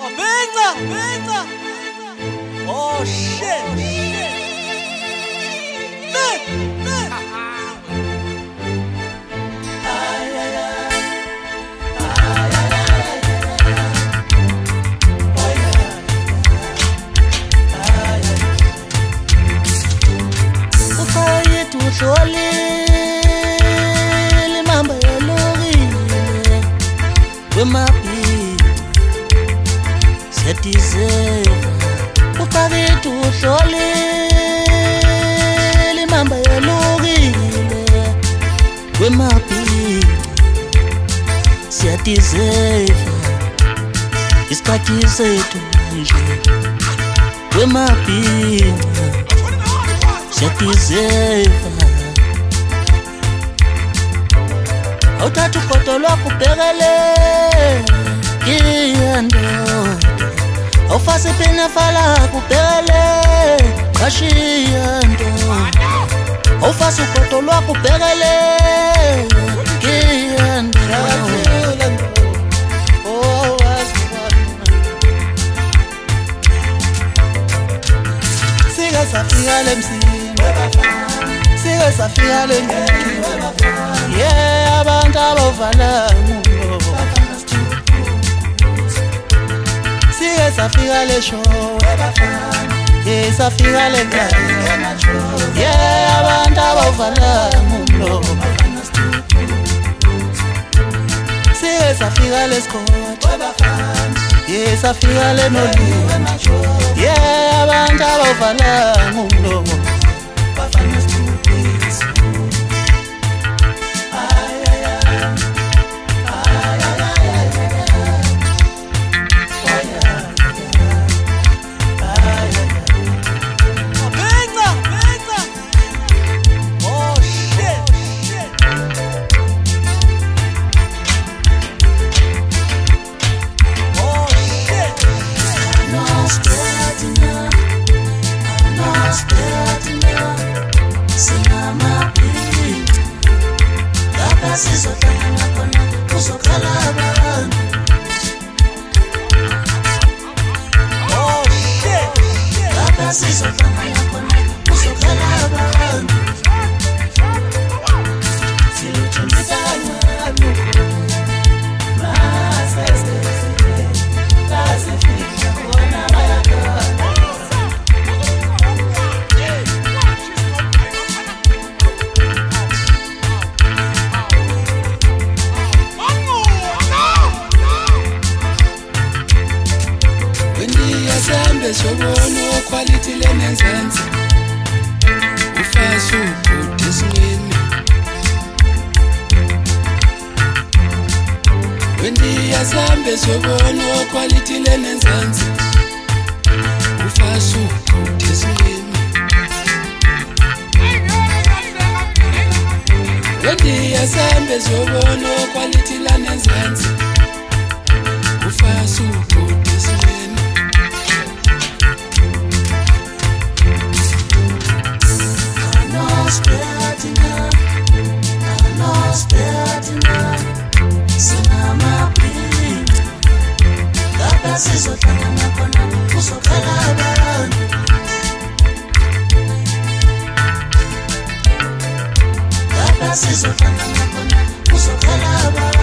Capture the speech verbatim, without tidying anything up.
Benza, Benza. Oh shit. Hey, hey. Ay, ay, ay. Ay, ay, ay. Oh yeah. Ay, ay. Ufayethu uhlole limamba yalokile kwemaphi siyadizeva. Ufayethu uhlole limamba yalokile kwemaphi siyadizeva. Isikhathi sethu nje kwemaphi siyadizeva. Awuthatha ugodo lwakho ubhekele kiyandoda, awufase iphenafa lakho ubhekele qashiya ndoda, awufase ugodo lwakho ubhekele kiyandoda. Sike safika lemsini, sike safika lendini. Yeah, abantu abavala umlomo. Sike safika le show, yeah safika le ngane. Yeah, abantu abavala umlomo. Sike safika le skot, yeah safika le noli. Yeah, abantu abavala umlomo. Sobono quality lenenzenze ufasu kudismini wendi yasambe sobono quality lenenzenze ufasu kudismini wendi yasambe sobono quality lenenzenze ufasu kudismini. Sizohlangana khona uzokhala abantu, lapha sizohlangana khona uzokhala abantu.